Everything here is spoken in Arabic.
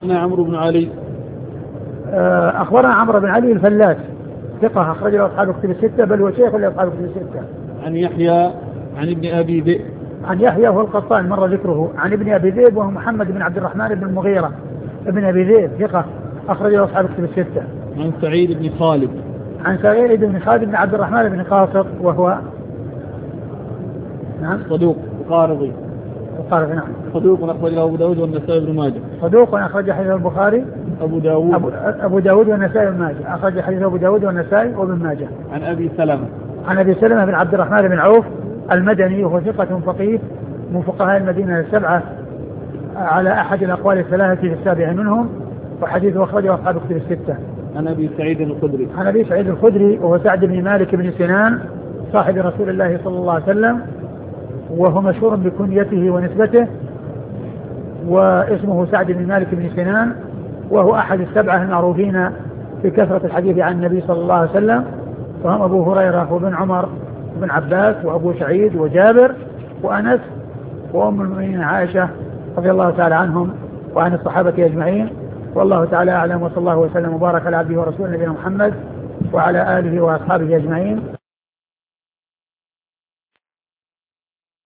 عمرو بن علي. أخبرنا عمرو بن علي الفلاس ثقة أخرج له أصحاب الكتب الستة، بل هو شيخ لأصحاب الكتب الستة. عن يحيى عن ابن أبي ذئب. عن يحيى هو القطان مر ذكره. عن ابن أبي ذئب وهو محمد بن عبد الرحمن بن المغيرة ابن أبي ذئب ثقة أخرج له أصحاب الكتب الستة. عن سعيد بن خالد. عن سعيد بن خالد بن عبد الرحمن بن قاصر وهو صدوق قارضي. نعم صدوق أخرج له أبو داود والنسائي بن ماجه. صدوق أخرج حديث البخاري أبو داود والنسائي بن ماجه. أخرج حديث أبو داود والنسائي وابن ماجه. عن أبي سلمة. عن أبي سلمة بن عبد الرحمن بن عوف المدني وهو ثقة فقيه من فقهاء المدينة السبعة على أحد الأقوال الثلاثة في السابع منهم، وحديثه أخرجه أصحاب الكتب الستة. عن أبي سعيد الخدري. عن أبي سعيد الخدري وهو سعد بن مالك بن سنان صاحب رسول الله صلى الله عليه وسلم، وهو مشهور بكنيته ونسبته، واسمه سعد بن مالك بن سنان، وهو أحد السبعة المعروفين بكثرة الحديث عن النبي صلى الله عليه وسلم، وهم أبو هريرة وابن عمر وابن عباس وأبو سعيد وجابر وأنس وأم المؤمنين عائشة رضي الله تعالى عنهم وعن الصحابة أجمعين. والله تعالى أعلم، وصلى الله وسلم وبارك على عبده ورسوله نبينا محمد وعلى آله وأصحابه أجمعين.